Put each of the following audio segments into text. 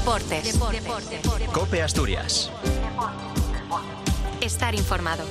Deportes. COPE Asturias. Estar informado.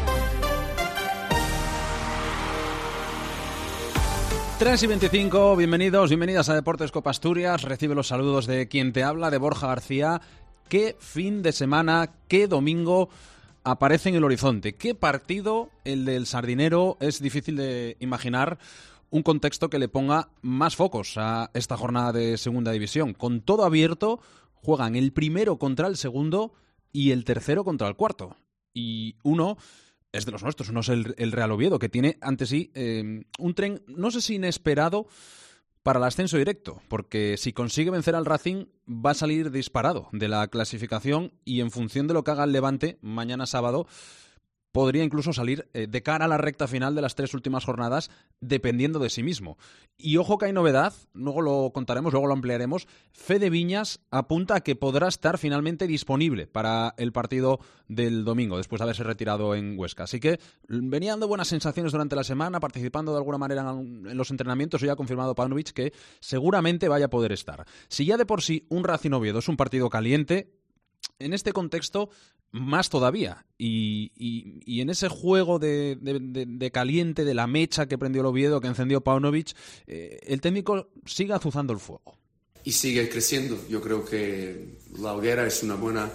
Tres y 25, bienvenidas a Deportes COPE Asturias. Recibe los saludos de quien te habla, de Borja García. Qué fin de semana, qué domingo aparece en el horizonte. Qué partido el del Sardinero. Es difícil de imaginar un contexto que le ponga más focos a esta jornada de segunda división. Con todo abierto, juegan el primero contra el segundo y el tercero contra el cuarto. Y uno es de los nuestros, uno es el Real Oviedo, que tiene ante sí un tren, no sé si inesperado, para el ascenso directo, porque si consigue vencer al Racing va a salir disparado de la clasificación y en función de lo que haga el Levante mañana sábado podría incluso salir de cara a la recta final de las tres últimas jornadas dependiendo de sí mismo. Y ojo que hay novedad, luego lo contaremos, luego lo ampliaremos. Fede Viñas apunta a que podrá estar finalmente disponible para el partido del domingo, después de haberse retirado en Huesca. Así que venía dando buenas sensaciones durante la semana, participando de alguna manera en los entrenamientos, y ya ha confirmado Paunovic que seguramente vaya a poder estar. Si ya de por sí un Racing Oviedo es un partido caliente, en este contexto más todavía, y en ese juego de caliente, de la mecha que prendió el Oviedo, que encendió Paunovic, el técnico sigue azuzando el fuego. Y sigue creciendo. Yo creo que la hoguera es una buena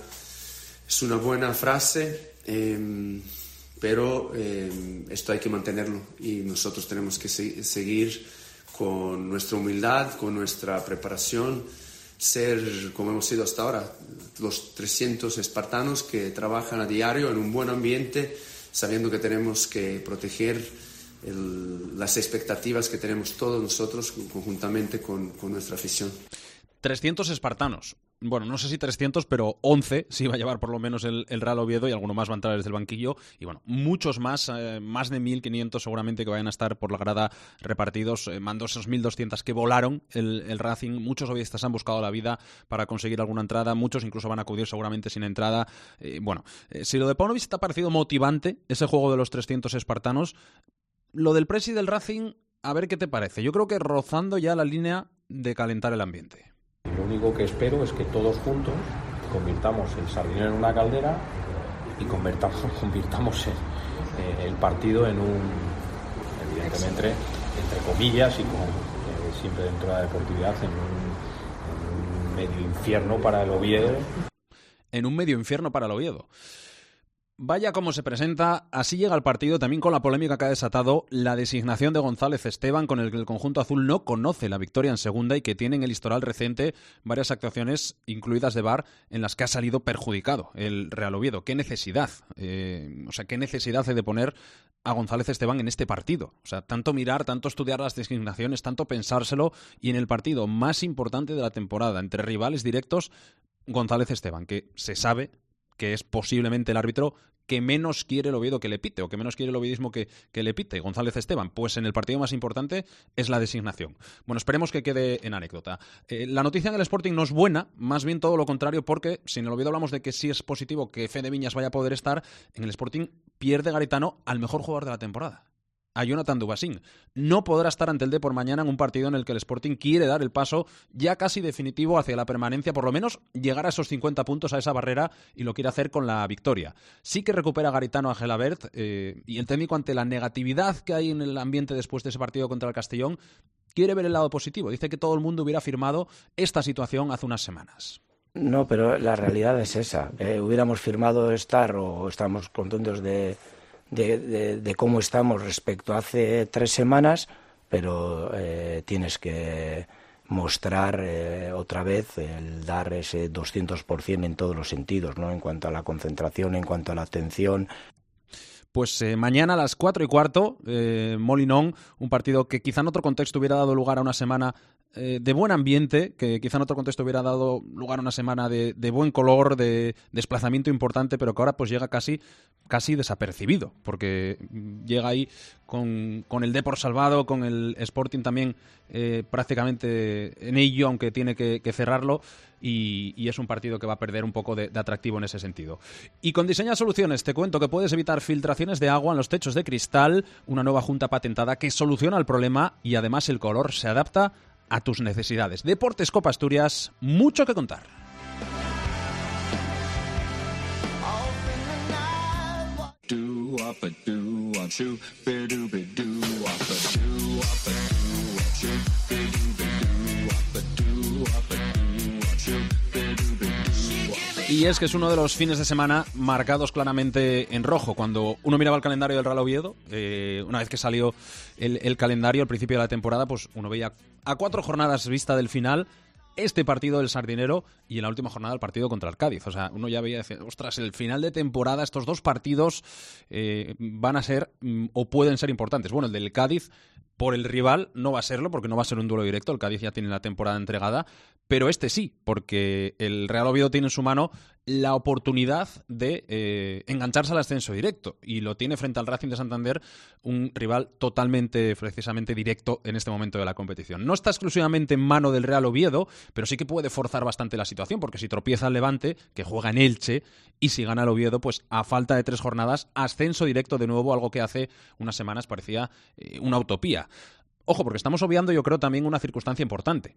frase, pero esto hay que mantenerlo y nosotros tenemos que seguir con nuestra humildad, con nuestra preparación, ser como hemos sido hasta ahora, los 300 espartanos que trabajan a diario en un buen ambiente, sabiendo que tenemos que proteger las expectativas que tenemos todos nosotros conjuntamente con nuestra afición. 300 espartanos. Bueno, no sé si 300, pero 11 sí va a llevar por lo menos el Real Oviedo, y alguno más va a entrar desde el banquillo. Y bueno, muchos más, más de 1.500 seguramente que vayan a estar por la grada repartidos. Mandó esos 1.200 que volaron el Racing. Muchos oviedistas han buscado la vida para conseguir alguna entrada. Muchos incluso van a acudir seguramente sin entrada. Si lo de Paunovic te ha parecido motivante, ese juego de los 300 espartanos, lo del presi del Racing, a ver qué te parece. Yo creo que rozando ya la línea de calentar el ambiente. Lo único que espero es que todos juntos convirtamos el Sardinero en una caldera y convirtamos el partido en un, evidentemente, entre comillas y siempre dentro de la deportividad, en un medio infierno para el Oviedo. En un medio infierno para el Oviedo. Vaya cómo se presenta, así llega el partido, también con la polémica que ha desatado la designación de González Esteban, con el que el conjunto azul no conoce la victoria en segunda y que tiene en el historial reciente varias actuaciones, incluidas de VAR, en las que ha salido perjudicado el Real Oviedo. ¿Qué necesidad? ¿Qué necesidad hay de poner a González Esteban en este partido? O sea, tanto mirar, tanto estudiar las designaciones, tanto pensárselo, y en el partido más importante de la temporada, entre rivales directos, González Esteban, que se sabe que es posiblemente el árbitro que menos quiere el Oviedo que le pite, o que menos quiere el oviedismo que le pite. González Esteban, pues en el partido más importante es la designación. Bueno, esperemos que quede en anécdota. La noticia en el Sporting no es buena, más bien todo lo contrario, porque si en el Oviedo hablamos de que sí es positivo que Fede Viñas vaya a poder estar, en el Sporting pierde Garitano al mejor jugador de la temporada, a Jonathan Dubasín. No podrá estar ante el Depor mañana en un partido en el que el Sporting quiere dar el paso ya casi definitivo hacia la permanencia, por lo menos llegar a esos 50 puntos, a esa barrera, y lo quiere hacer con la victoria. Sí que recupera Garitano a Gelabert, y el técnico, ante la negatividad que hay en el ambiente después de ese partido contra el Castellón, quiere ver el lado positivo. Dice que todo el mundo hubiera firmado esta situación hace unas semanas. No, pero la realidad es esa. Hubiéramos firmado estar, o estamos contentos de cómo estamos respecto a hace 3 semanas, pero tienes que mostrar otra vez el dar ese 200% en todos los sentidos, ¿no? En cuanto a la concentración, en cuanto a la atención. Pues mañana a las 4:15, Molinón, un partido que quizá en otro contexto hubiera dado lugar a una semana de buen ambiente, que quizá en otro contexto hubiera dado lugar a una semana de buen color, de desplazamiento importante, pero que ahora pues llega casi desapercibido, porque llega ahí con el Depor salvado, con el Sporting también prácticamente en ello, aunque tiene que cerrarlo, y es un partido que va a perder un poco de atractivo en ese sentido. Y con Diseña Soluciones te cuento que puedes evitar filtraciones de agua en los techos de cristal, una nueva junta patentada que soluciona el problema, y además el color se adapta a tus necesidades. Deportes COPE Asturias, mucho que contar. Y es que es uno de los fines de semana marcados claramente en rojo. Cuando uno miraba el calendario del Real Oviedo, una vez que salió el calendario al principio de la temporada, pues uno veía a 4 jornadas vista del final este partido del Sardinero y en la última jornada el partido contra el Cádiz. O sea, uno ya veía, decía, ostras, el final de temporada, estos 2 partidos van a ser o pueden ser importantes. Bueno, el del Cádiz, por el rival, no va a serlo, porque no va a ser un duelo directo. El Cádiz ya tiene la temporada entregada, pero este sí, porque el Real Oviedo tiene en su mano la oportunidad de engancharse al ascenso directo, y lo tiene frente al Racing de Santander, un rival totalmente, precisamente, directo en este momento de la competición. No está exclusivamente en mano del Real Oviedo, pero sí que puede forzar bastante la situación, porque si tropieza el Levante, que juega en Elche, y si gana el Oviedo, pues a falta de 3 jornadas, ascenso directo de nuevo, algo que hace unas semanas parecía una utopía. Ojo, porque estamos obviando, yo creo, también una circunstancia importante.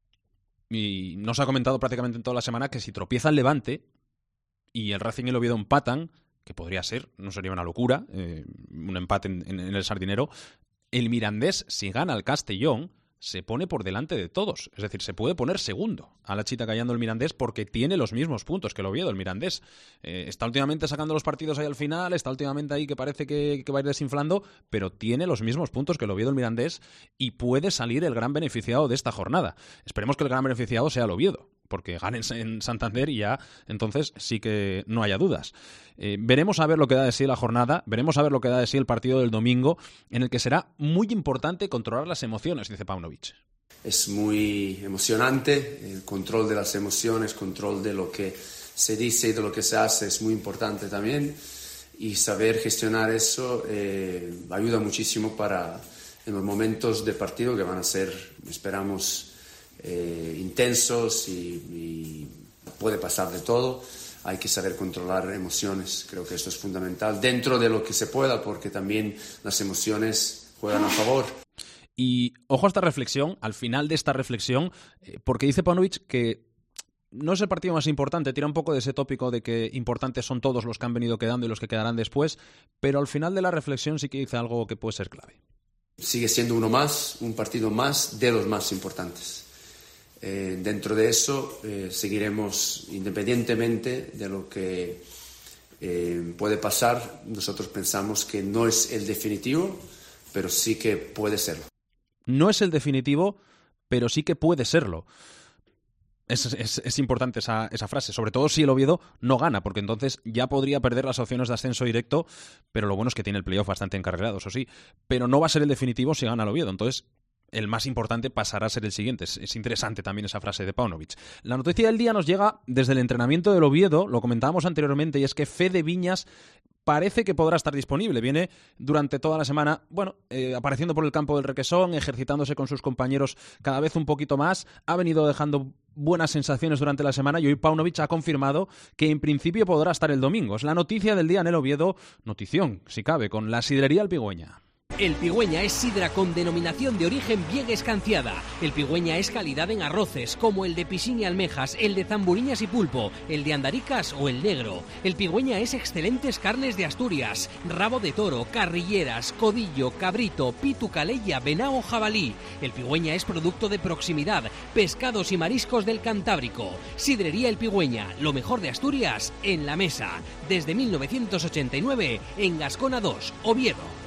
Y no se ha comentado prácticamente en toda la semana que si tropieza el Levante y el Racing y el Oviedo empatan, que podría ser, no sería una locura, un empate en el Sardinero, el Mirandés, si gana al Castellón, se pone por delante de todos. Es decir, se puede poner segundo a la chita callando el Mirandés, porque tiene los mismos puntos que el Oviedo. El Mirandés está últimamente sacando los partidos ahí al final, está últimamente ahí que parece que va a ir desinflando, pero tiene los mismos puntos que el Oviedo, el Mirandés, y puede salir el gran beneficiado de esta jornada. Esperemos que el gran beneficiado sea el Oviedo, porque ganen en Santander y ya entonces sí que no haya dudas. Veremos a ver lo que da de sí la jornada, veremos a ver lo que da de sí el partido del domingo, en el que será muy importante controlar las emociones, dice Paunovic. Es muy emocionante, el control de las emociones, control de lo que se dice y de lo que se hace es muy importante también, y saber gestionar eso ayuda muchísimo para en los momentos de partido que van a ser, esperamos, intensos y puede pasar de todo. Hay que saber controlar emociones, creo que esto es fundamental dentro de lo que se pueda, porque también las emociones juegan a favor. Y ojo a esta reflexión, al final de esta reflexión, porque dice Paunovic que no es el partido más importante, tira un poco de ese tópico de que importantes son todos los que han venido quedando y los que quedarán después, pero al final de la reflexión sí que dice algo que puede ser clave. Sigue siendo uno más, un partido más de los más importantes. Dentro de eso seguiremos, independientemente de lo que puede pasar. Nosotros pensamos que no es el definitivo, pero sí que puede serlo. No es el definitivo, pero sí que puede serlo. Es importante esa frase, sobre todo si el Oviedo no gana, porque entonces ya podría perder las opciones de ascenso directo, pero lo bueno es que tiene el playoff bastante encarrilado, eso sí, pero no va a ser el definitivo si gana el Oviedo. Entonces el más importante pasará a ser el siguiente. Es interesante también esa frase de Paunovic. La noticia del día nos llega desde el entrenamiento del Oviedo, lo comentábamos anteriormente, y es que Fede Viñas parece que podrá estar disponible. Viene durante toda la semana, apareciendo por el campo del Requesón, ejercitándose con sus compañeros cada vez un poquito más. Ha venido dejando buenas sensaciones durante la semana y hoy Paunovic ha confirmado que en principio podrá estar el domingo. Es la noticia del día en el Oviedo, notición, si cabe, con la sidrería El Pigüeña. El Pigüeña es sidra con denominación de origen Viegues Canciada. El Pigüeña es calidad en arroces, como el de Piscín y Almejas, el de Zamburiñas y Pulpo, el de Andaricas o el negro. El Pigüeña es excelentes carnes de Asturias, rabo de toro, carrilleras, codillo, cabrito, pitu, calella, venao o jabalí. El Pigüeña es producto de proximidad, pescados y mariscos del Cantábrico. Sidrería El Pigüeña, lo mejor de Asturias en la mesa. Desde 1989 en Gascona 2, Oviedo.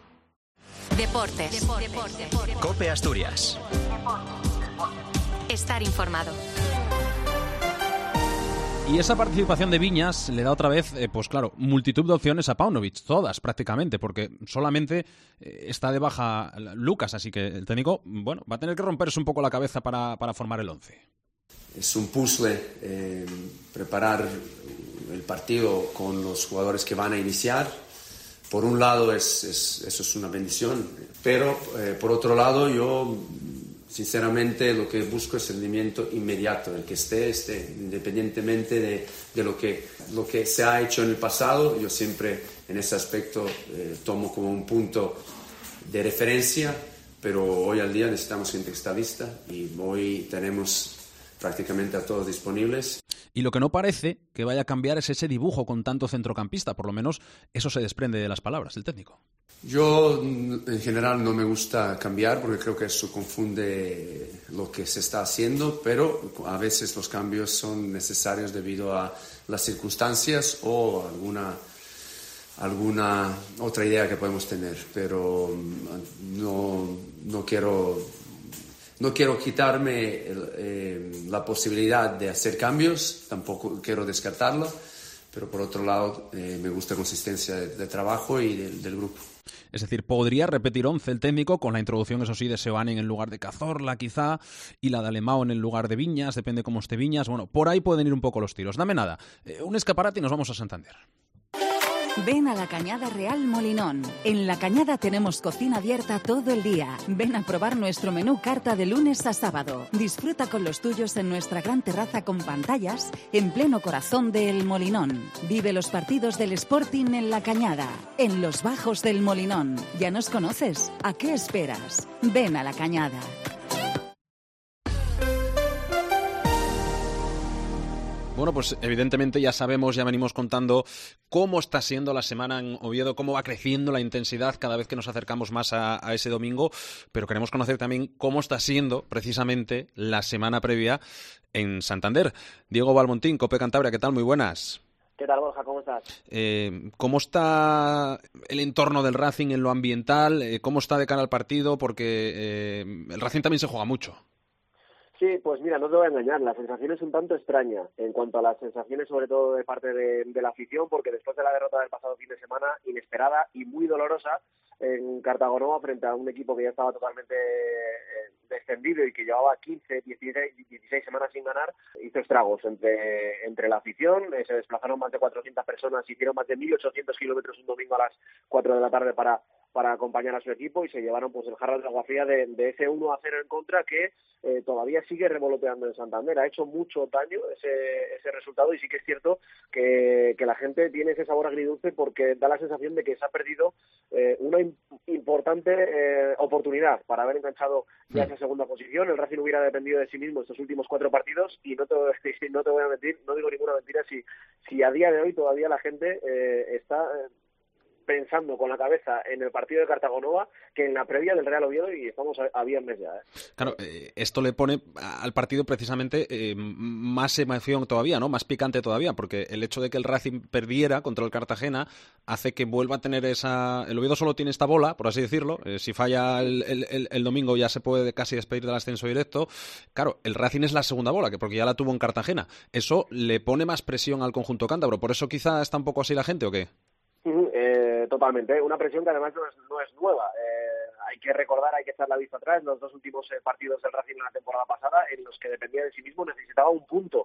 Deportes. COPE Asturias. Estar informado. Y esa participación de Viñas le da otra vez, multitud de opciones a Paunovic, todas prácticamente, porque solamente está de baja Lucas, así que el técnico, va a tener que romperse un poco la cabeza para formar el 11. Es un puzzle preparar el partido con los jugadores que van a iniciar. Por un lado eso es una bendición, pero por otro lado yo sinceramente lo que busco es el rendimiento inmediato, el que esté independientemente de lo que se ha hecho en el pasado. Yo siempre en ese aspecto tomo como un punto de referencia, pero hoy al día necesitamos gente que está lista y hoy tenemos prácticamente a todos disponibles. Y lo que no parece que vaya a cambiar es ese dibujo con tanto centrocampista, por lo menos eso se desprende de las palabras del técnico. Yo en general no me gusta cambiar porque creo que eso confunde lo que se está haciendo, pero a veces los cambios son necesarios debido a las circunstancias o alguna otra idea que podemos tener, pero no quiero quitarme la posibilidad de hacer cambios, tampoco quiero descartarlo, pero por otro lado me gusta la consistencia de trabajo y del grupo. Es decir, podría repetir 11 el técnico con la introducción, eso sí, de Seoane en lugar de Cazorla quizá y la de Alemão en el lugar de Viñas, depende cómo esté Viñas. Bueno, por ahí pueden ir un poco los tiros. Dame nada, un escaparate y nos vamos a Santander. Ven a la Cañada Real Molinón. En la Cañada tenemos cocina abierta todo el día. Ven a probar nuestro menú carta de lunes a sábado. Disfruta con los tuyos en nuestra gran terraza con pantallas en pleno corazón de El Molinón. Vive los partidos del Sporting en la Cañada, en los bajos del Molinón. ¿Ya nos conoces? ¿A qué esperas? Ven a la Cañada. Bueno, pues evidentemente ya sabemos, ya venimos contando cómo está siendo la semana en Oviedo, cómo va creciendo la intensidad cada vez que nos acercamos más a ese domingo, pero queremos conocer también cómo está siendo precisamente la semana previa en Santander. Diego Balmontín, COPE Cantabria, ¿qué tal? Muy buenas. ¿Qué tal, Borja? ¿Cómo estás? ¿Cómo está el entorno del Racing en lo ambiental? ¿Cómo está de cara al partido? Porque el Racing también se juega mucho. Sí, pues mira, no te voy a engañar, la sensación es un tanto extraña en cuanto a las sensaciones, sobre todo de parte de la afición, porque después de la derrota del pasado fin de semana, inesperada y muy dolorosa, en Cartagonova frente a un equipo que ya estaba totalmente descendido y que llevaba 15, 16 semanas sin ganar, hizo estragos entre la afición. Se desplazaron más de 400 personas, hicieron más de 1.800 kilómetros un domingo a las 4 de la tarde para acompañar a su equipo y se llevaron pues el jarro de agua fría de ese 1-0 en contra que todavía sigue revoloteando en Santander. Ha hecho mucho daño ese resultado y sí que es cierto que la gente tiene ese sabor agridulce porque da la sensación de que se ha perdido una importante oportunidad para haber enganchado ya esa segunda posición. El Racing hubiera dependido de sí mismo estos últimos 4 partidos y no te voy a mentir, no digo ninguna mentira si a día de hoy todavía la gente está pensando con la cabeza en el partido de Cartagonova que en la previa del Real Oviedo y estamos a viernes ya. Claro, esto le pone al partido precisamente más emoción todavía, ¿no? Más picante todavía, porque el hecho de que el Racing perdiera contra el Cartagena hace que vuelva a tener el Oviedo solo tiene esta bola, por así decirlo. Si falla el domingo ya se puede casi despedir del ascenso directo. Claro, el Racing es la segunda bola, porque ya la tuvo en Cartagena. Eso le pone más presión al conjunto cántabro. ¿Por eso quizá está un poco así la gente o qué? Totalmente, una presión que además no es nueva. Hay que recordar, hay que echar la vista atrás, los 2 últimos partidos del Racing en la temporada pasada, en los que dependía de sí mismo, necesitaba un punto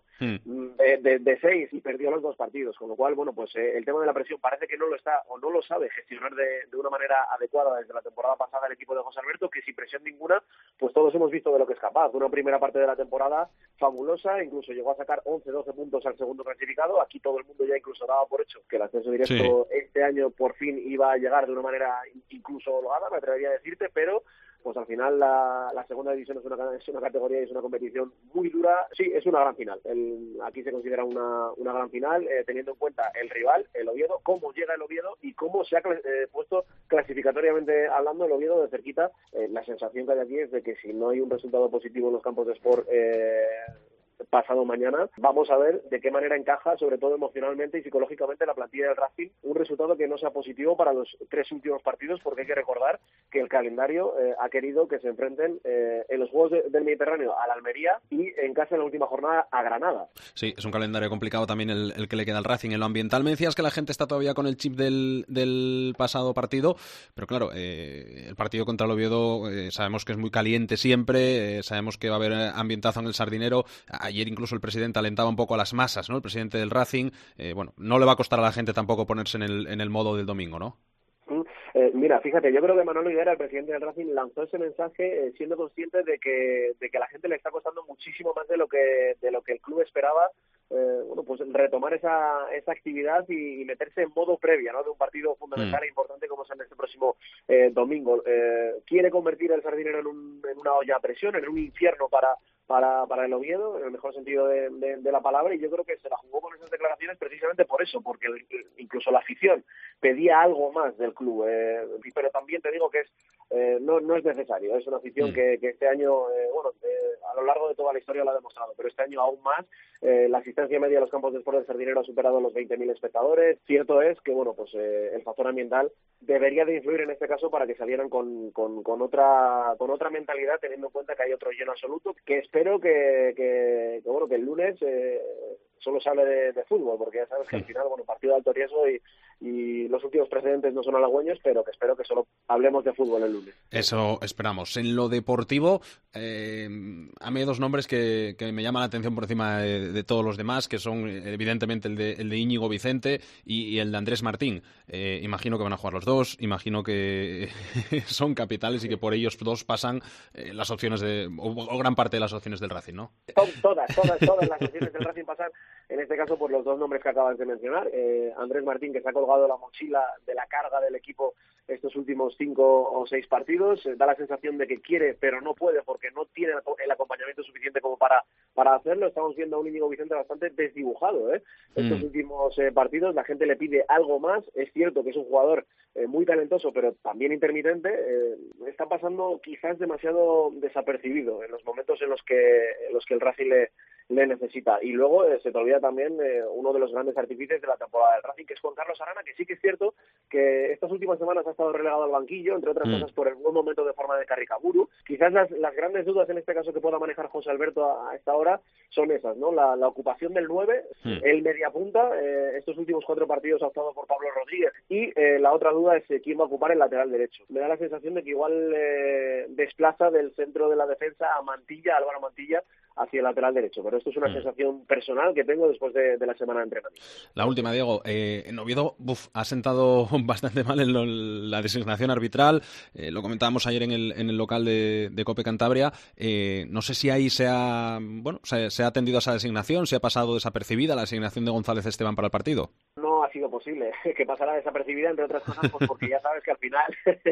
de 6 y perdió los 2 partidos, con lo cual, bueno, pues el tema de la presión parece que no lo está o no lo sabe gestionar de una manera adecuada desde la temporada pasada el equipo de José Alberto, que sin presión ninguna, pues todos hemos visto de lo que es capaz. Una primera parte de la temporada fabulosa, incluso llegó a sacar 11-12 puntos al segundo clasificado. Aquí todo el mundo ya incluso daba por hecho que el ascenso directo este año por fin iba a llegar de una manera incluso holgada, me atrevería a decirte, pero pues al final la segunda división es una categoría y es una competición muy dura. Sí, es una gran final. Aquí se considera una gran final, teniendo en cuenta el rival, el Oviedo, cómo llega el Oviedo y cómo se ha puesto clasificatoriamente hablando el Oviedo de cerquita. La sensación que hay aquí es de que si no hay un resultado positivo en los campos de Sport pasado mañana, vamos a ver de qué manera encaja, sobre todo emocionalmente y psicológicamente, la plantilla del Racing, un resultado que no sea positivo para los 3 últimos partidos, porque hay que recordar que el calendario ha querido que se enfrenten en los Juegos del Mediterráneo a la Almería y en casa en la última jornada a Granada. Sí, es un calendario complicado también el que le queda al Racing. En lo ambiental me decías que la gente está todavía con el chip del pasado partido, pero claro, el partido contra el Oviedo sabemos que es muy caliente siempre, sabemos que va a haber ambientazo en el Sardinero. Ayer incluso el presidente alentaba un poco a las masas, ¿no? El presidente del Racing. Bueno, no le va a costar a la gente tampoco ponerse en el modo del domingo, ¿no? Mira, fíjate, yo creo que Manolo Higuera, el presidente del Racing, lanzó ese mensaje siendo consciente de que a la gente le está costando muchísimo más de lo que el club esperaba pues retomar esa actividad y meterse en modo previa, ¿no?, de un partido fundamental e importante como es en este próximo domingo. Quiere convertir el Sardinero en una olla a presión, en un infierno para el Oviedo, en el mejor sentido de la palabra, y yo creo que se la jugó con esas declaraciones precisamente por eso, porque incluso la afición pedía algo más del club, pero también te digo que no es necesario, es una afición que este año, a lo largo de toda la historia lo ha demostrado, pero este año aún más. La asistencia media a los campos de sport del Sardinero ha superado los 20.000 espectadores. Cierto es que el factor ambiental debería de influir en este caso para que salieran con otra mentalidad, teniendo en cuenta que hay otro lleno absoluto, que espero que el lunes solo se hable de fútbol, porque ya sabes que al final, partido de alto riesgo y los últimos precedentes no son halagüeños, pero que espero que solo hablemos de fútbol el lunes. Eso esperamos. En lo deportivo, a mí hay dos nombres que me llaman la atención por encima de todos los demás, que son evidentemente el de Íñigo Vicente y el de Andrés Martín. Imagino que van a jugar los dos, imagino que son capitales y que por ellos dos pasan las opciones o gran parte de las opciones del Racing, ¿no? Todas las opciones del Racing pasan. En este caso, por los dos nombres que acabas de mencionar. Andrés Martín, que se ha colgado la mochila de la carga del equipo estos últimos 5 o 6 partidos, da la sensación de que quiere, pero no puede porque no tiene el acompañamiento suficiente como para hacerlo. Estamos viendo a un Íñigo Vicente bastante desdibujado, estos últimos partidos. La gente le pide algo más. Es cierto que es un jugador muy talentoso, pero también intermitente. Está pasando quizás demasiado desapercibido en los momentos en los que el Racing le necesita. Y luego se te olvida también uno de los grandes artífices de la temporada del Racing, que es Juan Carlos Arana, que sí que es cierto que estas últimas semanas ha estado relegado al banquillo, entre otras cosas por el buen momento de forma de Carricaburu. Quizás las grandes dudas en este caso que pueda manejar José Alberto a esta hora son esas, ¿no? La ocupación del 9, el mediapunta, estos últimos 4 partidos ha optado por Pablo Rodríguez, y la otra duda es quién va a ocupar el lateral derecho. Me da la sensación de que igual desplaza del centro de la defensa a Álvaro Mantilla, hacia el lateral derecho, pero esto es una sensación personal que tengo después de la semana de entrenamiento. La última, Diego, en Oviedo ha sentado bastante mal en la designación arbitral, lo comentábamos ayer en el local de COPE Cantabria. No sé si ahí se ha atendido a esa designación, se ha pasado desapercibida la designación de González Esteban para el partido. No ha sido posible que pasara desapercibida, entre otras cosas, pues porque ya sabes que al final,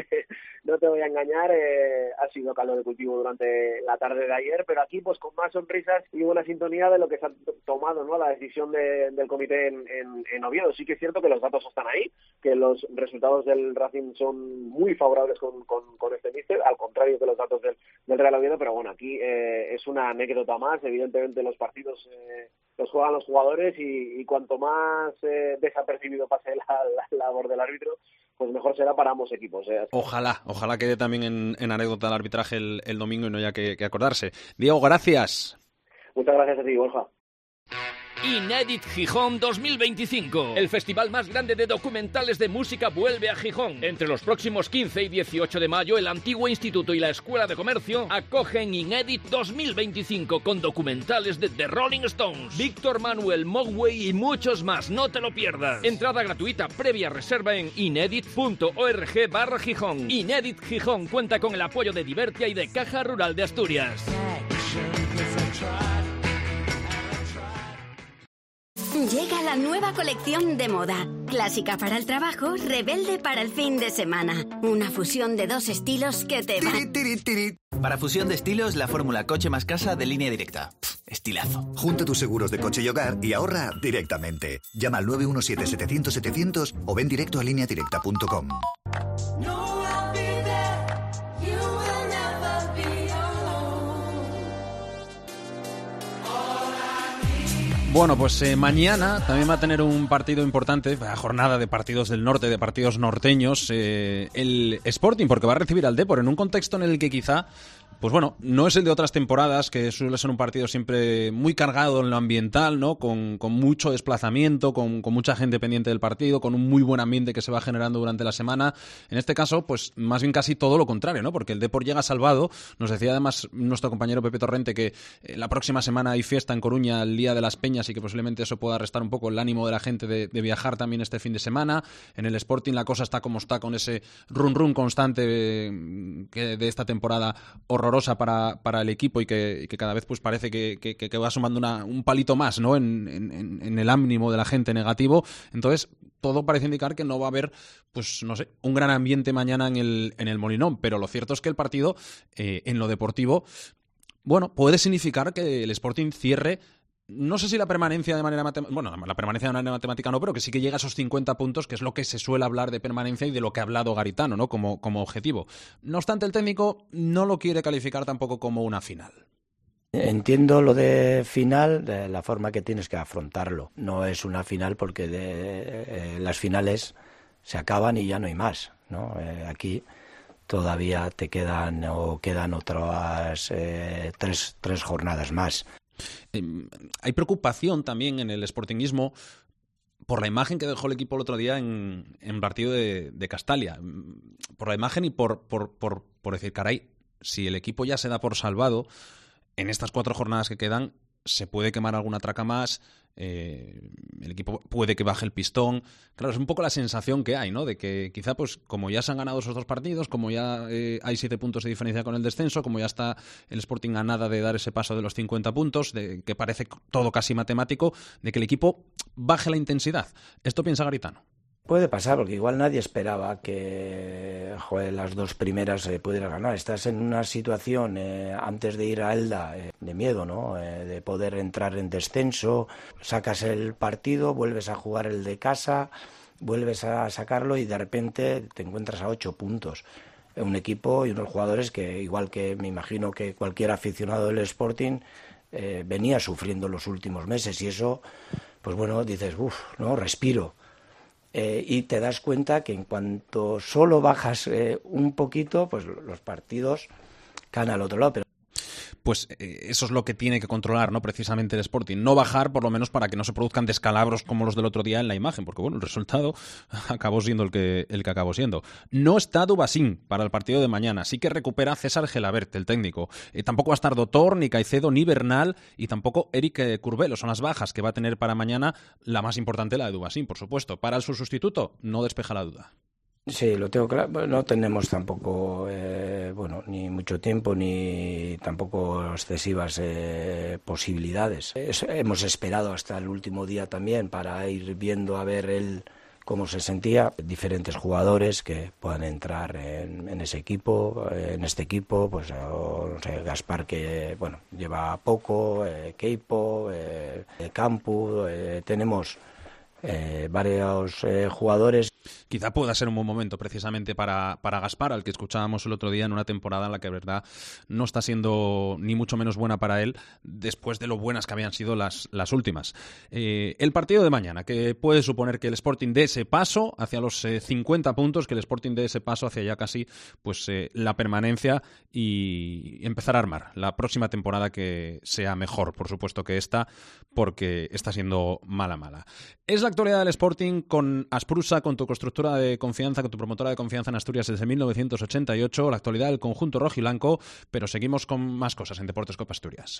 no te voy a engañar, ha sido caldo de cultivo durante la tarde de ayer, pero aquí pues con más sonrisas y buena sintonía de lo que se ha tomado, ¿no?, la decisión del comité en Oviedo. Sí que es cierto que los datos están ahí, que los resultados del Racing son muy favorables con este míster, al contrario que los datos del Real Oviedo, pero bueno, aquí es una anécdota más. Evidentemente los partidos los juegan los jugadores y cuanto más desapercibido pase la labor del árbitro, pues mejor será para ambos equipos. Ojalá quede también en anécdota el arbitraje el domingo y no haya que acordarse. Diego, gracias. Muchas gracias a ti, Borja. Inédit Gijón 2025. El festival más grande de documentales de música vuelve a Gijón. Entre los próximos 15 y 18 de mayo, el antiguo instituto y la Escuela de Comercio acogen Inédit 2025 con documentales de The Rolling Stones, Víctor Manuel, Mogwai y muchos más. No te lo pierdas. Entrada gratuita previa reserva en inedit.org/Gijón. Inédit Gijón cuenta con el apoyo de Divertia y de Caja Rural de Asturias. Llega la nueva colección de moda. Clásica para el trabajo, rebelde para el fin de semana. Una fusión de 2 estilos que te va... Para fusión de estilos, la fórmula coche más casa de Línea Directa. Estilazo. Junta tus seguros de coche y hogar y ahorra directamente. Llama al 917-700-700 o ven directo a lineadirecta.com. Bueno, pues mañana también va a tener un partido importante, la jornada de partidos del norte, de partidos norteños, el Sporting, porque va a recibir al Depor en un contexto en el que quizá, pues bueno, no es el de otras temporadas, que suele ser un partido siempre muy cargado en lo ambiental, ¿no? Con mucho desplazamiento, con mucha gente pendiente del partido, con un muy buen ambiente que se va generando durante la semana. En este caso, pues más bien casi todo lo contrario, ¿no? Porque el Depor llega salvado. Nos decía además nuestro compañero Pepe Torrente que la próxima semana hay fiesta en Coruña, el Día de las Peñas y que posiblemente eso pueda restar un poco el ánimo de la gente de viajar también este fin de semana. En el Sporting la cosa está como está, con ese run constante de esta temporada horrorosa para el equipo y que cada vez pues parece que va sumando un palito más, ¿no? en el ánimo de la gente negativo. Entonces todo parece indicar que no va a haber, pues no sé, un gran ambiente mañana en el Molinón, pero lo cierto es que el partido en lo deportivo, bueno, puede significar que el Sporting cierre, no sé si la permanencia de manera matemática, bueno, la permanencia de manera matemática no, pero que sí que llega a esos 50 puntos, que es lo que se suele hablar de permanencia y de lo que ha hablado Garitano, ¿no? Como objetivo. No obstante, el técnico no lo quiere calificar tampoco como una final. Entiendo lo de final, de la forma que tienes que afrontarlo. No es una final porque las finales se acaban y ya no hay más, ¿no? Aquí todavía quedan otras tres jornadas más. Hay preocupación también en el sportinguismo por la imagen que dejó el equipo el otro día en partido de Castalia. Por la imagen y por decir, caray, si el equipo ya se da por salvado, en estas 4 jornadas que quedan se puede quemar alguna traca más, el equipo puede que baje el pistón. Claro, es un poco la sensación que hay, ¿no? De que quizá, pues como ya se han ganado esos 2 partidos, como ya hay 7 puntos de diferencia con el descenso, como ya está el Sporting a nada de dar ese paso de los 50 puntos, de que parece todo casi matemático, de que el equipo baje la intensidad. ¿Esto piensa Garitano? Puede pasar, porque igual nadie esperaba que las 2 primeras pudieras ganar. Estás en una situación, antes de ir a Elda, de miedo, ¿no? De poder entrar en descenso, sacas el partido, vuelves a jugar el de casa, vuelves a sacarlo y de repente te encuentras a 8 puntos. Un equipo y unos jugadores que, igual que me imagino que cualquier aficionado del Sporting, venía sufriendo los últimos meses, y eso, pues bueno, dices, no, respiro. Y te das cuenta que en cuanto solo bajas un poquito, pues los partidos caen al otro lado. Pero pues eso es lo que tiene que controlar, ¿no? Precisamente el Sporting. No bajar, por lo menos, para que no se produzcan descalabros como los del otro día en la imagen, porque bueno, el resultado acabó siendo el que acabó siendo. No está Dubasín para el partido de mañana. Sí que recupera César Gelabert, el técnico. Tampoco va a estar Dotor, ni Caicedo, ni Bernal, y tampoco Eric Curbelo. Son las bajas que va a tener para mañana. La más importante, la de Dubasín, por supuesto. Para su sustituto, no despeja la duda. Sí, lo tengo claro. No tenemos tampoco, ni mucho tiempo ni tampoco excesivas posibilidades. Hemos esperado hasta el último día también para ir viendo a ver él cómo se sentía. Diferentes jugadores que puedan entrar en ese equipo, en este equipo, pues no sé, Gaspar, que lleva poco, Keipo, Campu, tenemos varios jugadores. Quizá pueda ser un buen momento precisamente para Gaspar, al que escuchábamos el otro día en una temporada en la que, verdad, no está siendo ni mucho menos buena para él después de lo buenas que habían sido las últimas. El partido de mañana, que puede suponer que el Sporting dé ese paso hacia los 50 puntos, que el Sporting dé ese paso hacia ya casi pues la permanencia y empezar a armar la próxima temporada, que sea mejor, por supuesto, que esta, porque está siendo mala. Es la actualidad del Sporting con Asprusa, con tu constructora de confianza, con tu promotora de confianza en Asturias desde 1988, la actualidad del conjunto rojiblanco, pero seguimos con más cosas en Deportes Copa Asturias.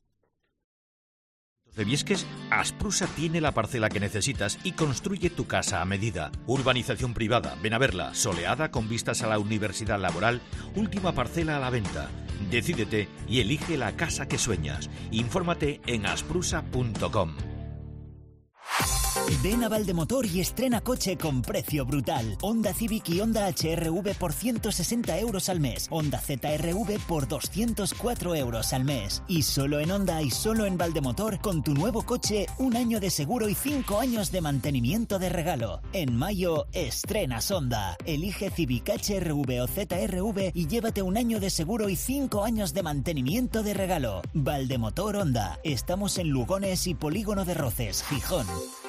De Viesques, Asprusa tiene la parcela que necesitas y construye tu casa a medida. Urbanización privada, ven a verla, soleada con vistas a la universidad laboral, última parcela a la venta. Decídete y elige la casa que sueñas. Infórmate en asprusa.com. Ven a Valdemotor y estrena coche con precio brutal. Honda Civic y Honda HR-V por 160 euros al mes. Honda ZR-V por 204 euros al mes. Y solo en Honda y solo en Valdemotor, con tu nuevo coche, 1 año de seguro y 5 años de mantenimiento de regalo. En mayo, estrenas Honda. Elige Civic HR-V o ZR-V y llévate 1 año de seguro y 5 años de mantenimiento de regalo. Valdemotor Honda. Estamos en Lugones y Polígono de Roces, Gijón.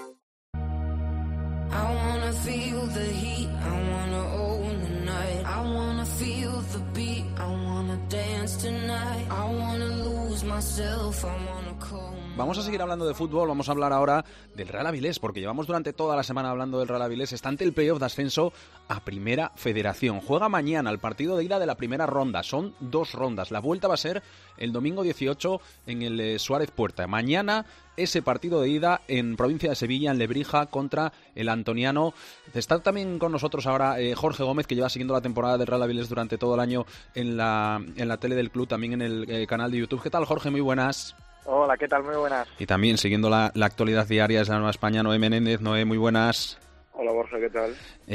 I wanna feel the heat, I wanna own the night, I wanna feel the beat, I wanna dance tonight, I wanna lose myself, I wanna call. Vamos a seguir hablando de fútbol, vamos a hablar ahora del Real Avilés, porque llevamos durante toda la semana hablando del Real Avilés. Está ante el playoff de ascenso a Primera Federación. Juega mañana el partido de ida de la primera ronda, son 2 rondas. La vuelta va a ser el domingo 18 en el Suárez Puerta. Mañana ese partido de ida en provincia de Sevilla, en Lebrija, contra el Antoniano. Está también con nosotros ahora Jorge Gómez, que lleva siguiendo la temporada del Real Avilés durante todo el año en la tele del club, también en el canal de YouTube. ¿Qué tal, Jorge? Muy buenas. Hola, ¿qué tal? Muy buenas. Y también siguiendo la actualidad diaria de la Nueva España, Noé Menéndez. Noé, muy buenas. Hola, Borja, ¿qué tal?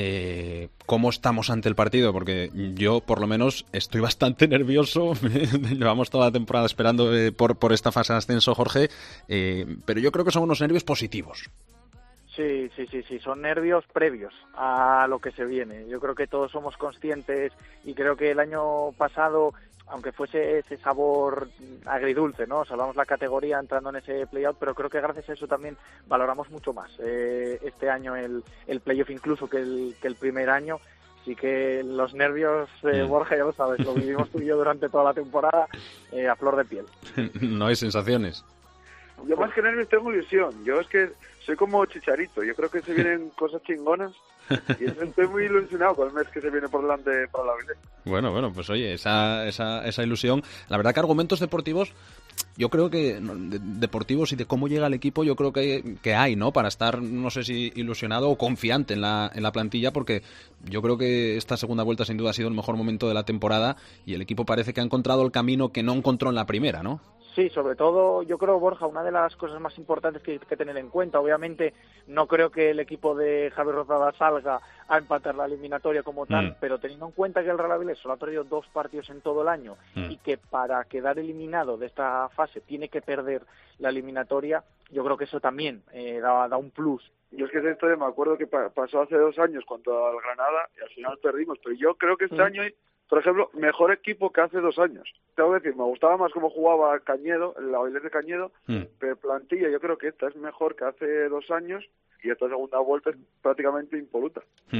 ¿Cómo estamos ante el partido? Porque yo, por lo menos, estoy bastante nervioso. Llevamos toda la temporada esperando por esta fase de ascenso, Jorge. Pero yo creo que son unos nervios positivos. Sí, son nervios previos a lo que se viene. Yo creo que todos somos conscientes y creo que el año pasado, aunque fuese ese sabor agridulce, ¿no? Salvamos la categoría entrando en ese play-out, pero creo que gracias a eso también valoramos mucho más este año el play-off incluso que el primer año. Así que los nervios, Borja, ya lo sabes, lo vivimos tú y yo durante toda la temporada a flor de piel. No hay sensaciones. Yo más que nervios tengo ilusión. Yo es que soy como Chicharito. Yo creo que se vienen cosas chingonas y estoy muy ilusionado con el mes que se viene por delante para la Avilés. Bueno, pues oye, esa ilusión. La verdad que argumentos deportivos, yo creo que deportivos y de cómo llega el equipo, yo creo que hay, ¿no? Para estar, no sé si ilusionado o confiante en la plantilla, porque yo creo que esta segunda vuelta sin duda ha sido el mejor momento de la temporada y el equipo parece que ha encontrado el camino que no encontró en la primera, ¿no? Sí, sobre todo, yo creo, Borja, una de las cosas más importantes que hay que tener en cuenta, obviamente no creo que el equipo de Javier Rozada salga a empatar la eliminatoria como tal, pero teniendo en cuenta que el Real Avilés solo ha perdido 2 partidos en todo el año y que para quedar eliminado de esta fase tiene que perder la eliminatoria, yo creo que eso también da un plus. Yo es que esa historia me acuerdo que pasó hace 2 años contra el Granada y al final perdimos, pero yo creo que este año hay, por ejemplo, mejor equipo que hace 2 años. Tengo que decir, me gustaba más cómo jugaba Cañedo, el Avilés de Cañedo, pero plantilla yo creo que esta es mejor que hace 2 años y esta segunda vuelta es prácticamente impoluta.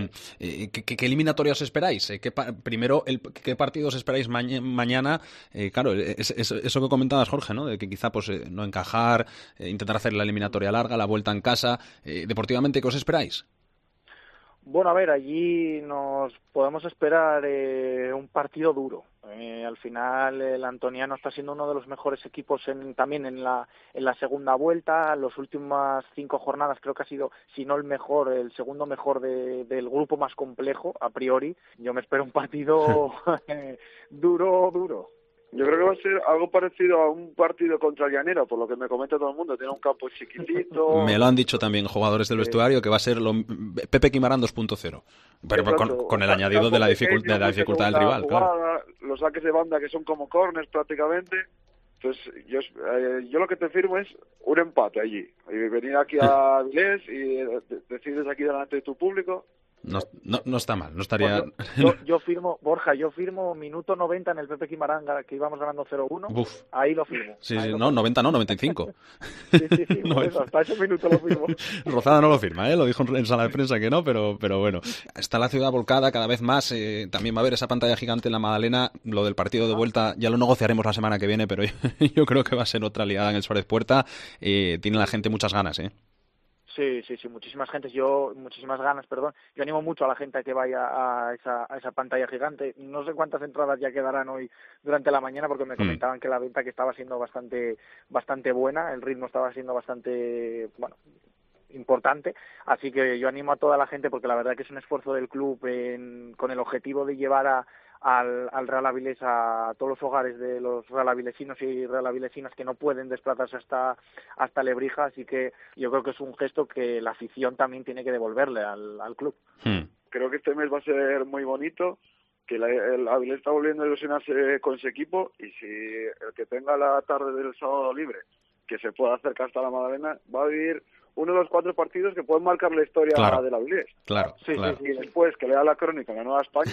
¿Qué eliminatorias esperáis? Primero, ¿qué partidos esperáis mañana? Claro, eso que comentabas, Jorge, ¿no? De que quizá pues no encajar, intentar hacer la eliminatoria larga, la vuelta en casa. Deportivamente, ¿qué os esperáis? Bueno, a ver, allí nos podemos esperar un partido duro. Al final el Antoniano está siendo uno de los mejores equipos también en la segunda vuelta. Las últimas 5 jornadas creo que ha sido, si no el mejor, el segundo mejor del grupo más complejo, a priori. Yo me espero un partido duro. Yo creo que va a ser algo parecido a un partido contra Llanera, por lo que me comenta todo el mundo. Tiene un campo chiquitito. Me lo han dicho también jugadores del vestuario, que va a ser Pepe Quimarán 2.0. Pero con el añadido de la dificultad del rival, jugada, claro. Los saques de banda que son como corners prácticamente. Entonces, yo lo que te firmo es un empate allí. Y venir aquí a Avilés y decides aquí delante de tu público. No está mal, no estaría... Yo firmo, Borja, minuto 90 en el Pepe Quimaranga, que íbamos ganando 0-1. Uf. Ahí lo firmo. Sí, 90 no, 95. Sí, por eso, hasta ese minuto lo firmo. Rozada no lo firma, lo dijo en sala de prensa que no, pero bueno. Está la ciudad volcada cada vez más, también va a haber esa pantalla gigante en la Magdalena. Lo del partido de vuelta ya lo negociaremos la semana que viene, pero yo creo que va a ser otra liada en el Suárez Puerta. Tiene la gente muchas ganas, Sí, muchísimas ganas. Yo animo mucho a la gente a que vaya a esa pantalla gigante. No sé cuántas entradas ya quedarán hoy durante la mañana, porque me comentaban que la venta que estaba siendo bastante buena, el ritmo estaba siendo bastante, importante, así que yo animo a toda la gente, porque la verdad que es un esfuerzo del club con el objetivo de llevar al Real Avilés a todos los hogares de los realavillesinos y realavillesinas que no pueden desplazarse hasta Lebrija, así que yo creo que es un gesto que la afición también tiene que devolverle al club. Creo que este mes va a ser muy bonito, que el Avilés está volviendo a ilusionarse con su equipo, y si el que tenga la tarde del sábado libre, que se pueda acercar hasta la Magdalena, va a vivir uno de los 4 partidos que pueden marcar la historia de la Avilés. Claro. Y después que lea la crónica en la Nueva España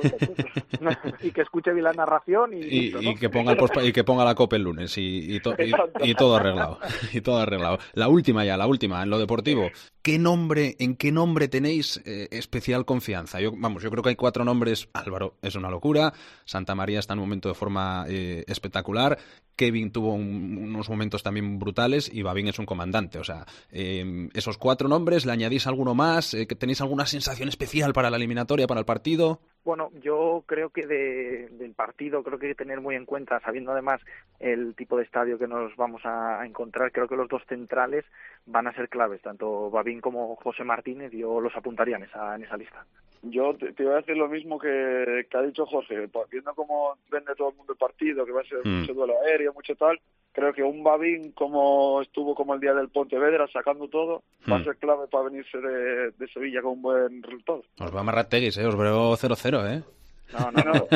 y que escuche bien la narración y que ponga la copa el lunes y todo arreglado. La última, en lo deportivo. ¿En qué nombre tenéis especial confianza? Yo creo que hay 4 nombres. Álvaro es una locura, Santa María está en un momento de forma espectacular, Kevin tuvo unos momentos también brutales y Babín es un comandante. O sea, Esos 4 nombres, ¿le añadís alguno más? ¿Que tenéis alguna sensación especial para la eliminatoria, para el partido? Bueno, yo creo que del partido creo que hay que tener muy en cuenta, sabiendo además el tipo de estadio que nos vamos a encontrar, creo que los 2 centrales van a ser claves, tanto Babín como José Martínez, yo los apuntaría en esa lista. Yo te iba a decir lo mismo que ha dicho Jorge, viendo cómo vende todo el mundo el partido, que va a ser mucho duelo aéreo, mucho tal, creo que un Babín como estuvo como el día del Pontevedra sacando todo, va a ser clave para venirse de Sevilla con un buen resultado. Os va a amarrar Teguis, os veo 0-0, ¿eh? No,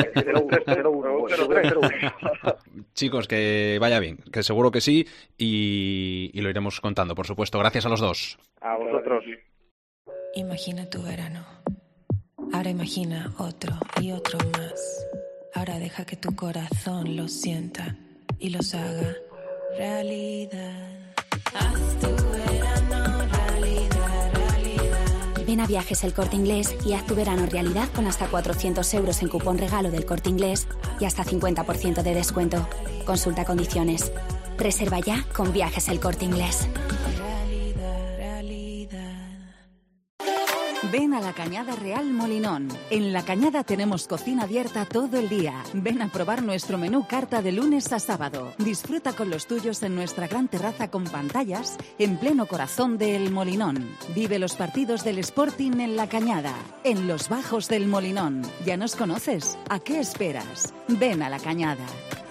0-1. Chicos, que vaya bien, que seguro que sí, y lo iremos contando, por supuesto. Gracias a los dos. A vosotros. Imagina tu verano. Ahora imagina otro y otro más. Ahora deja que tu corazón lo sienta y los haga realidad. Haz tu verano realidad, realidad. Ven a Viajes El Corte Inglés y haz tu verano realidad con hasta 400 euros en cupón regalo del Corte Inglés y hasta 50% de descuento. Consulta condiciones. Reserva ya con Viajes El Corte Inglés. Ven a La Cañada Real Molinón. En La Cañada tenemos cocina abierta todo el día. Ven a probar nuestro menú carta de lunes a sábado. Disfruta con los tuyos en nuestra gran terraza con pantallas en pleno corazón de El Molinón. Vive los partidos del Sporting en La Cañada, en los bajos del Molinón. ¿Ya nos conoces? ¿A qué esperas? Ven a La Cañada.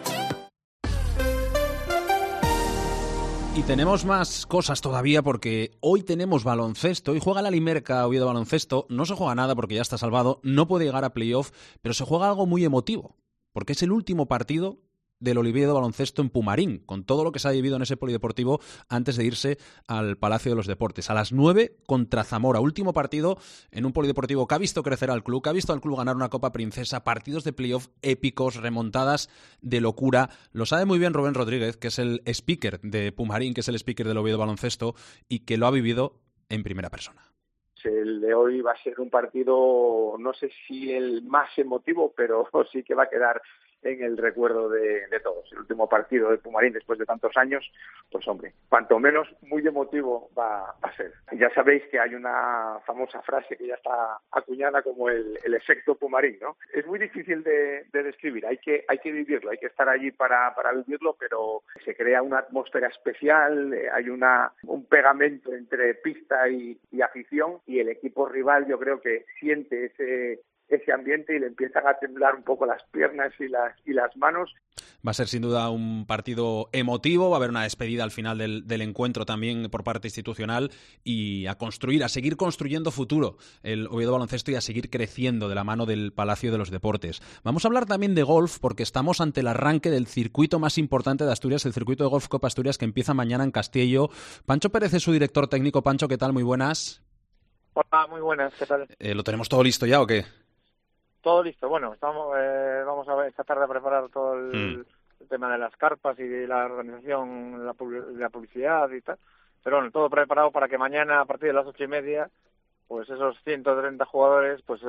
Y tenemos más cosas todavía porque hoy tenemos baloncesto. Hoy juega la Limerca Oviedo Baloncesto. No se juega nada porque ya está salvado. No puede llegar a playoff, pero se juega algo muy emotivo. Porque es el último partido del Oviedo Baloncesto en Pumarín, con todo lo que se ha vivido en ese polideportivo antes de irse al Palacio de los Deportes. A las 9 contra Zamora. Último partido en un polideportivo que ha visto crecer al club, que ha visto al club ganar una Copa Princesa, partidos de playoff épicos, remontadas de locura. Lo sabe muy bien Rubén Rodríguez, que es el speaker de Pumarín, que es el speaker del Oviedo Baloncesto y que lo ha vivido en primera persona. El de hoy va a ser un partido, no sé si el más emotivo, pero sí que va a quedar en el recuerdo de todos. El último partido de Pumarín después de tantos años, pues hombre, cuanto menos muy emotivo va a ser. Ya sabéis que hay una famosa frase que ya está acuñada como el efecto Pumarín, ¿no? Es muy difícil de describir, hay que vivirlo, hay que estar allí para vivirlo, pero se crea una atmósfera especial, hay un pegamento entre pista y afición, y el equipo rival yo creo que siente ese ambiente y le empiezan a temblar un poco las piernas y las manos. Va a ser sin duda un partido emotivo, va a haber una despedida al final del encuentro también por parte institucional y a seguir construyendo futuro el Oviedo Baloncesto y a seguir creciendo de la mano del Palacio de los Deportes. Vamos a hablar también de golf porque estamos ante el arranque del circuito más importante de Asturias, el circuito de Golf Copa Asturias que empieza mañana en Castelló. Pancho Pérez es su director técnico. Pancho, ¿qué tal? Muy buenas. Hola, muy buenas, ¿qué tal? ¿Lo tenemos todo listo ya o qué? Todo listo. Bueno, vamos a ver esta tarde a preparar todo el tema de las carpas y de la organización, la publicidad y tal. Pero bueno, todo preparado para que mañana a partir de las 8:30, pues esos 130 jugadores, pues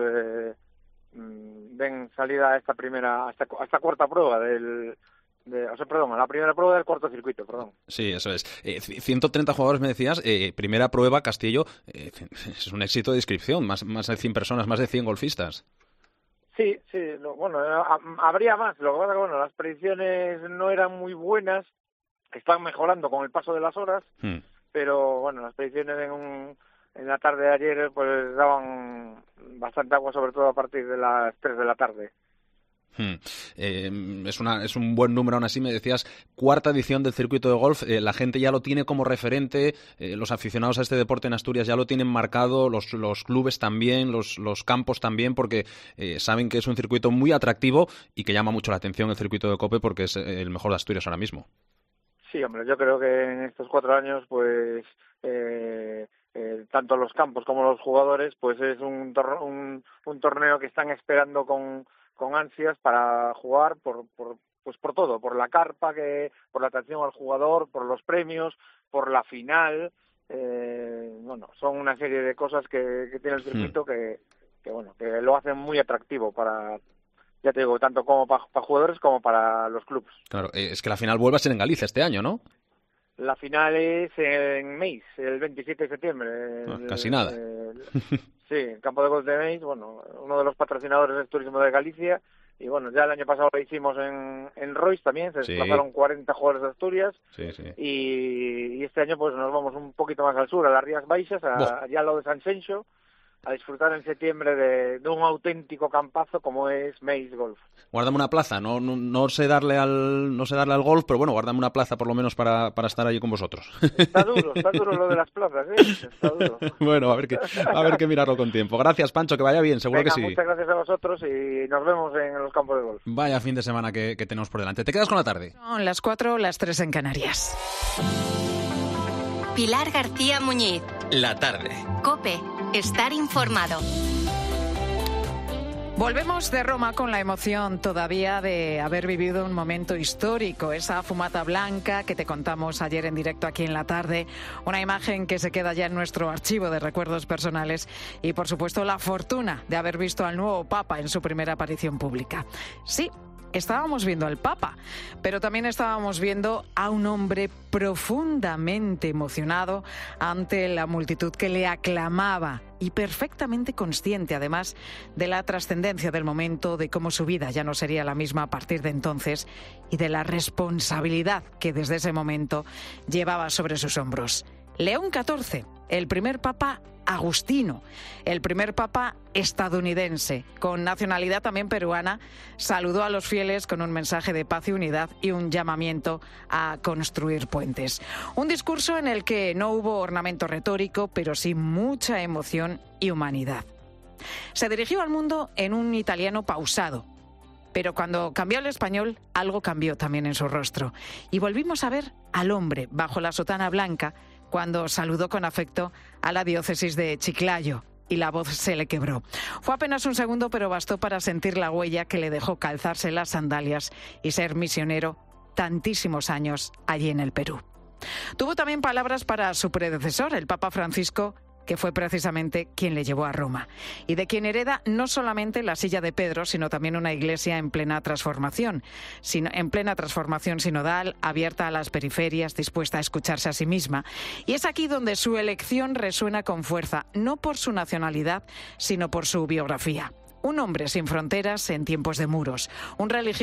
den salida a esta cuarta prueba la primera prueba del cuarto circuito, perdón. Sí, eso es. 130 jugadores me decías, primera prueba, Castillo, es un éxito de inscripción, más de 100 personas, más de 100 golfistas. Sí, habría más. Lo que pasa es que las predicciones no eran muy buenas, están mejorando con el paso de las horas, pero bueno, las predicciones en la tarde de ayer pues daban bastante agua, sobre todo a partir de las 3 de la tarde. Es un buen número aún así, me decías, cuarta edición del circuito de golf, la gente ya lo tiene como referente, los aficionados a este deporte en Asturias ya lo tienen marcado, los clubes también, los campos también, porque saben que es un circuito muy atractivo y que llama mucho la atención el circuito de Cope porque es el mejor de Asturias ahora mismo. Sí, hombre, yo creo que en estos 4 años pues tanto los campos como los jugadores pues es un torneo que están esperando con ansias para jugar por todo, por la carpa, por la atención al jugador, por los premios, por la final. Son una serie de cosas que tiene el circuito que lo hacen muy atractivo para, ya te digo, tanto como para jugadores como para los clubes. Claro, es que la final vuelve a ser en Galicia este año, ¿no? La final es en Meis, el 27 de septiembre. Casi nada. Sí, el campo de golf de Meis, bueno, uno de los patrocinadores del turismo de Galicia. Y bueno, ya el año pasado lo hicimos en Royce también, se desplazaron 40 jugadores de Asturias. Sí. Y este año pues nos vamos un poquito más al sur, a las Rías Baixas, allá al lado de San Xenxo, a disfrutar en septiembre de un auténtico campazo como es Meis Golf. Guárdame una plaza, no sé darle al golf, pero bueno, guárdame una plaza por lo menos para estar allí con vosotros. Está duro lo de las plazas, está duro. Bueno, a ver qué mirarlo con tiempo. Gracias, Pancho, que vaya bien, seguro que sí. Muchas gracias a vosotros y nos vemos en los campos de golf. Vaya fin de semana que tenemos por delante. ¿Te quedas con la tarde? Son las 4, las 3 en Canarias. Pilar García Muñiz. La tarde. COPE. Estar informado. Volvemos de Roma con la emoción todavía de haber vivido un momento histórico, esa fumata blanca que te contamos ayer en directo aquí en la tarde, una imagen que se queda ya en nuestro archivo de recuerdos personales y, por supuesto, la fortuna de haber visto al nuevo Papa en su primera aparición pública. Sí, estábamos viendo al Papa, pero también estábamos viendo a un hombre profundamente emocionado ante la multitud que le aclamaba y perfectamente consciente, además, de la trascendencia del momento, de cómo su vida ya no sería la misma a partir de entonces y de la responsabilidad que desde ese momento llevaba sobre sus hombros. León XIV, el primer papa agustino, el primer papa estadounidense, con nacionalidad también peruana, saludó a los fieles con un mensaje de paz y unidad y un llamamiento a construir puentes. Un discurso en el que no hubo ornamento retórico, pero sí mucha emoción y humanidad. Se dirigió al mundo en un italiano pausado, pero cuando cambió al español, algo cambió también en su rostro. Y volvimos a ver al hombre bajo la sotana blanca cuando saludó con afecto a la diócesis de Chiclayo y la voz se le quebró. Fue apenas un segundo, pero bastó para sentir la huella que le dejó calzarse las sandalias y ser misionero tantísimos años allí en el Perú. Tuvo también palabras para su predecesor, el Papa Francisco, que fue precisamente quien le llevó a Roma, y de quien hereda no solamente la silla de Pedro, sino también una iglesia en plena transformación sinodal, abierta a las periferias, dispuesta a escucharse a sí misma. Y es aquí donde su elección resuena con fuerza, no por su nacionalidad, sino por su biografía. Un hombre sin fronteras en tiempos de muros, un religioso